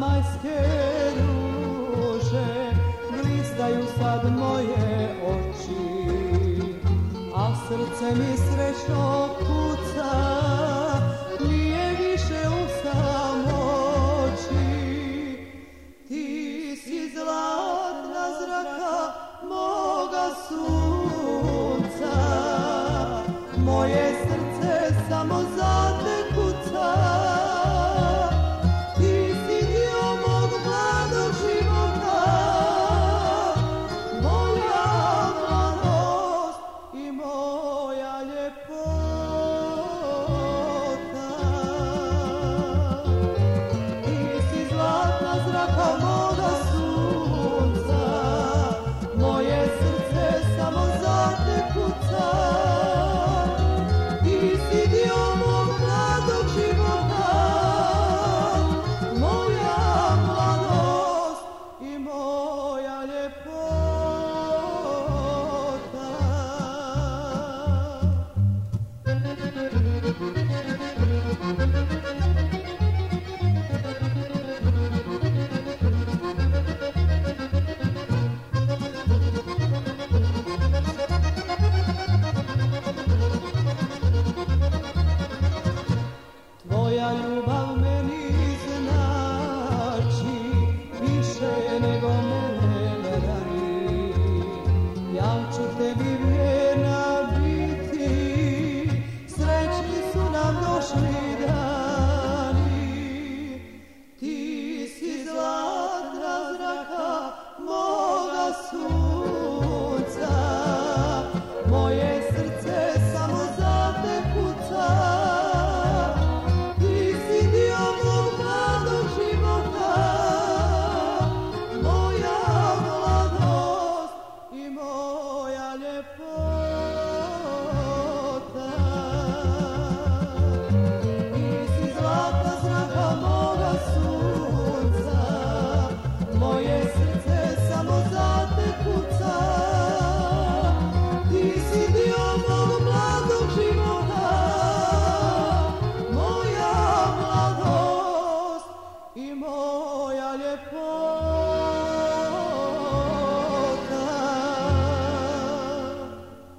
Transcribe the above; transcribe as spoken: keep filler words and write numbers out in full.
majske ruže, blistaju sad moje oči, a srce mi srećno kuca, nije više u samoći. Ti si zlatna zraka moga sunca, moje srce samo za te kuca. Ti si dio mog mladog života, moja mladost i moja ljepota. Ti si zlatna zraka moga sunca, moje srce samo za te kuca. Ti si dio mog mladog života, moja mladost i moja ljepota. Tvoja ljubav meni znači više nego mene rani. Ja ću tebi vjerna biti, srećni su nam došli dani. Ti si zlatna zraka moga sunca, moje srce samo za te kuca. I moja ljepota.